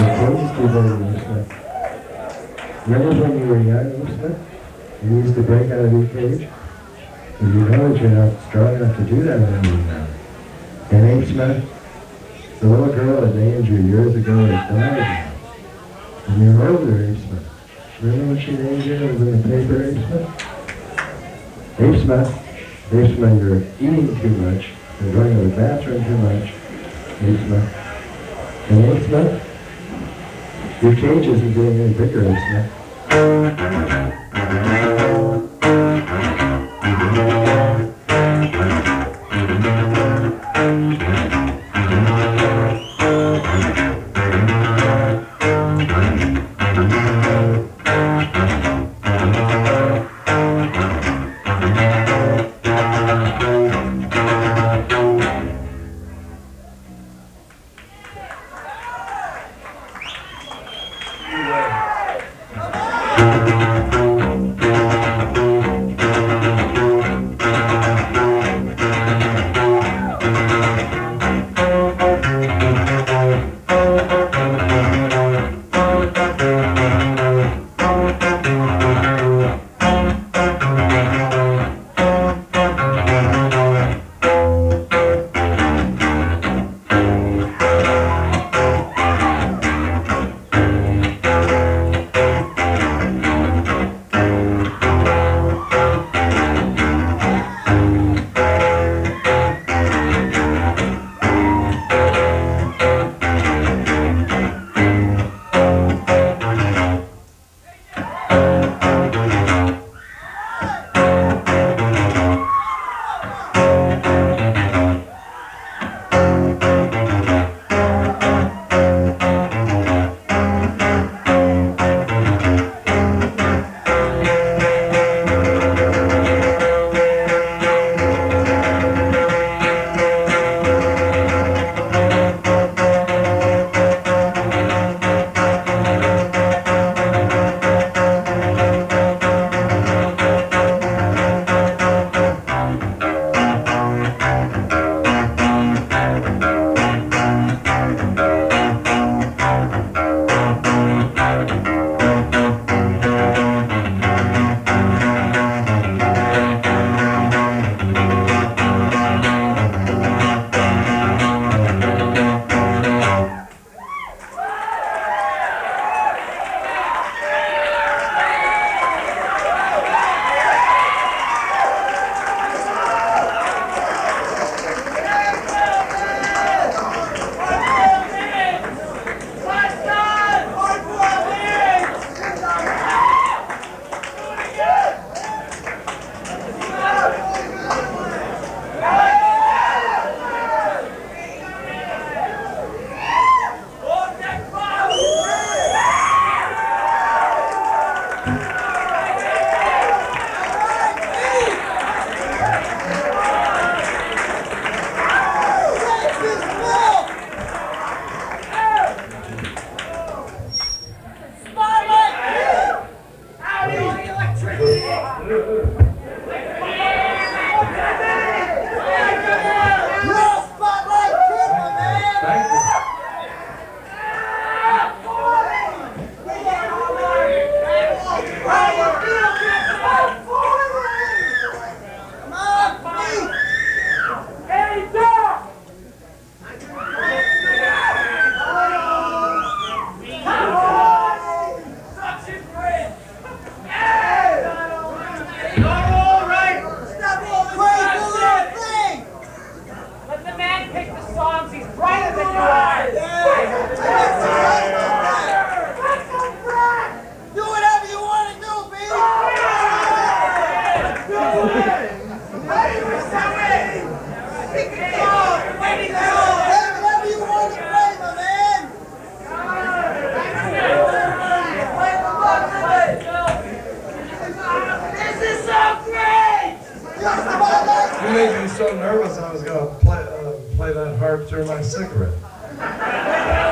cages too big, Smith. Remember when you were young, Smith? You used to break out of your cage? And you know that you're not strong enough to do that anymore now. And Abe Smith, the little girl that named you years ago has died now. And you're older, Abe Smith. Remember when she named you? It was in the paper, Abe Smith? Abe Smith, Abe Smith, you're eating too much. You're going to the bathroom too much. Abe Smith. And Abe Smith, your cage isn't getting any bigger, Abe Smith. You made me so nervous I was going to play that harp through my cigarette.